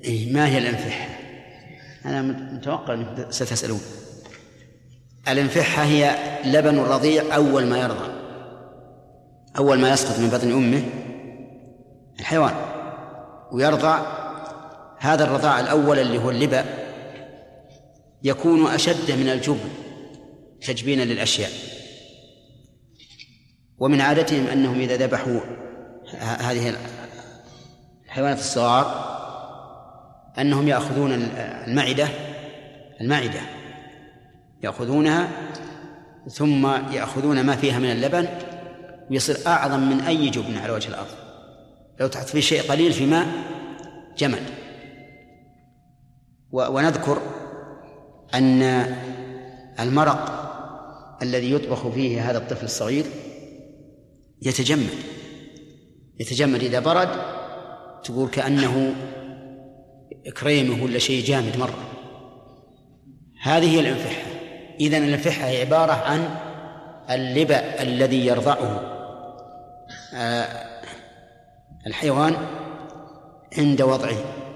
ما هي الانفحة؟ أنا متوقع أنك ستسألون. الانفحة هي لبن الرضيع أول ما يرضع، أول ما يسقط من بطن أمه الحيوان ويرضع. هذا الرضاع الأول اللي هو اللبن يكون أشد من الجبن تجبينا للأشياء. ومن عادتهم أنهم إذا ذبحوا هذه الحيوانات الصغار أنهم يأخذون المعدة يأخذونها ثم يأخذون ما فيها من اللبن ويصير أعظم من أي جبن على وجه الأرض. لو تحط فيه شيء قليل في ماء جمد. ونذكر أن المرق الذي يطبخ فيه هذا الطفل الصغير يتجمد إذا برد تقول كأنه كريمه ولا شيء جامد مرة. هذه هي الانفحة. إذن الانفحة هي عبارة عن اللبن الذي يرضعه الحيوان عند وضعه.